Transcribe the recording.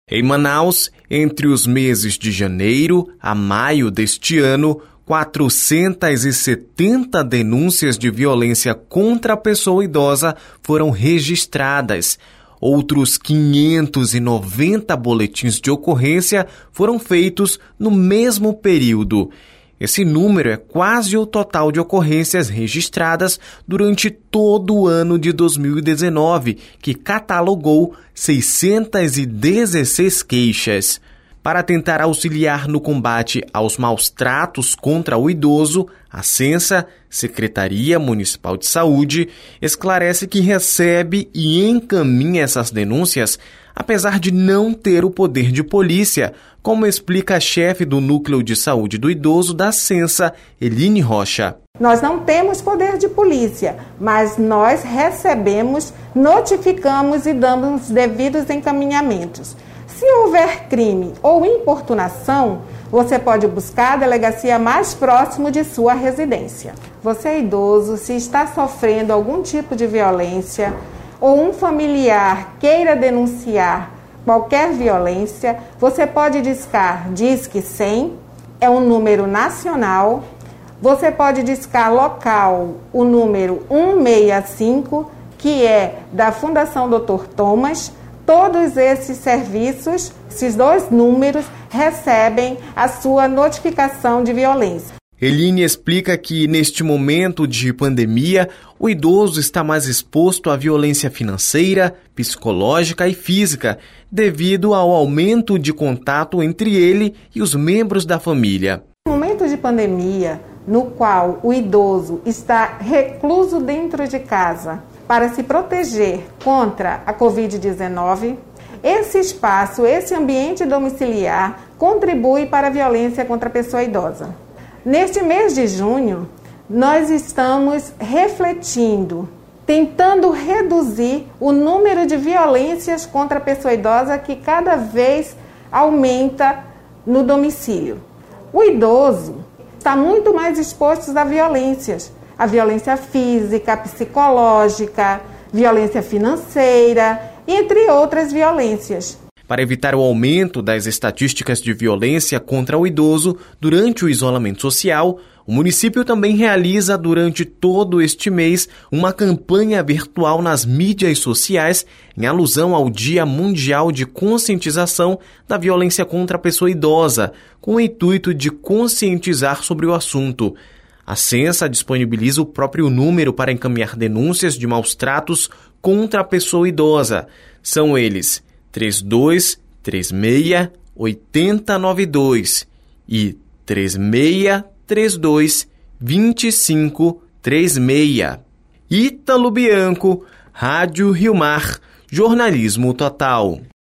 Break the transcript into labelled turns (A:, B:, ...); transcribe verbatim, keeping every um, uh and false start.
A: Em Manaus, entre os meses de janeiro a maio deste ano, quatrocentas e setenta denúncias de violência contra a pessoa idosa foram registradas. Outros quinhentos e noventa boletins de ocorrência foram feitos no mesmo período. Esse número é quase o total de ocorrências registradas durante todo o ano de dois mil e dezenove, que catalogou seiscentas e dezesseis queixas. Para tentar auxiliar no combate aos maus tratos contra o idoso, a Censa, Secretaria Municipal de Saúde, esclarece que recebe e encaminha essas denúncias, apesar de não ter o poder de polícia, como explica a chefe do Núcleo de Saúde do Idoso da Censa, Eline Rocha.
B: Nós não temos poder de polícia, mas nós recebemos, notificamos e damos os devidos encaminhamentos. Se houver crime ou importunação, você pode buscar a delegacia mais próximo de sua residência. Você é idoso, se está sofrendo algum tipo de violência ou um familiar queira denunciar qualquer violência, você pode discar Disque cem, é um número nacional. Você pode discar local o número cento e sessenta e cinco, que é da Fundação doutor Thomas. Todos esses serviços, esses dois números, recebem a sua notificação de violência.
A: Eline explica que, neste momento de pandemia, o idoso está mais exposto à violência financeira, psicológica e física, devido ao aumento de contato entre ele e os membros da família.
B: No momento de pandemia, no qual o idoso está recluso dentro de casa, para se proteger contra a covid dezenove, esse espaço, esse ambiente domiciliar contribui para a violência contra a pessoa idosa. Neste mês de junho, nós estamos refletindo, tentando reduzir o número de violências contra a pessoa idosa que cada vez aumenta no domicílio. O idoso está muito mais exposto a violências. A violência física, psicológica, violência financeira, entre outras violências.
A: Para evitar o aumento das estatísticas de violência contra o idoso durante o isolamento social, o município também realiza durante todo este mês uma campanha virtual nas mídias sociais em alusão ao Dia Mundial de Conscientização da Violência contra a Pessoa Idosa, com o intuito de conscientizar sobre o assunto. A Censa disponibiliza o próprio número para encaminhar denúncias de maus tratos contra a pessoa idosa. São eles três dois três seis oito zero nove dois e três seis três dois dois cinco três seis. Ítalo Bianco, Rádio Rio Mar, Jornalismo Total.